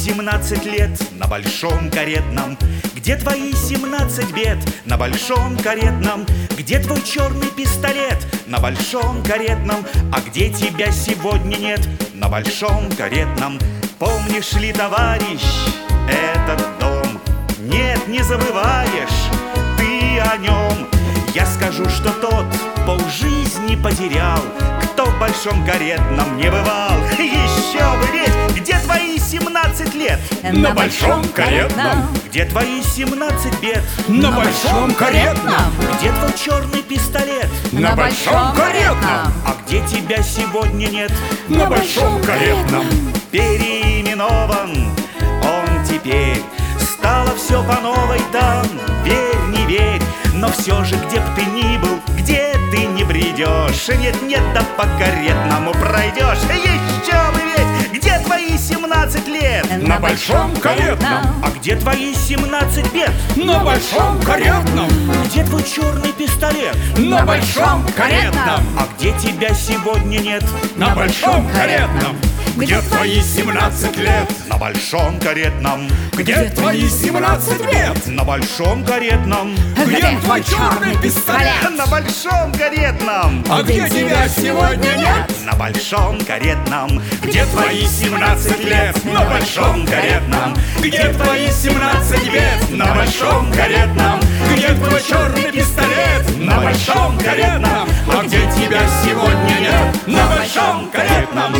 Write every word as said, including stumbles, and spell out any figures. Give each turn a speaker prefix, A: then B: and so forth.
A: семнадцать лет на большом каретном? Где твои семнадцать бед на большом каретном? Где твой черный пистолет на большом каретном? А где тебя сегодня нет на большом каретном? Помнишь ли, товарищ, этот дом? Нет, не забываешь ты о нем. Я скажу, что тот полжизни потерял, кто в большом каретном не бывал. Еще бы ведь! Где твои семнадцать лет?
B: На большом каретном.
A: Где твои семнадцать бед?
B: На большом каретном.
A: Где твой черный пистолет?
B: На большом каретном.
A: А где тебя сегодня нет?
B: На большом каретном.
A: Переименован он теперь. Стало все по новой там, верь, не верь. Но все же, где б ты ни был, где ты не придешь, нет, нет, да по каретному пройдешь. Еще бы ведь! Где твои семнадцать лет?
B: На большом каретном.
A: А где твои семнадцать бед?
B: На большом каретном.
A: Где твой черный пистолет?
B: На большом каретном.
A: А где тебя сегодня нет?
B: На большом каретном. Где твои семнадцать лет?
A: На большом каретном.
B: Где твои семнадцать лет?
A: На большом каретном.
B: Где твой черный пистолет?
A: На большом каретном.
B: А где тебя сегодня нет?
A: На большом каретном.
B: Где твои семнадцать лет? На большом каретном. Где твои семнадцать лет? На большом каретном. Где твой черный пистолет? На большом каретном. А где тебя сегодня нет? На большом каретном.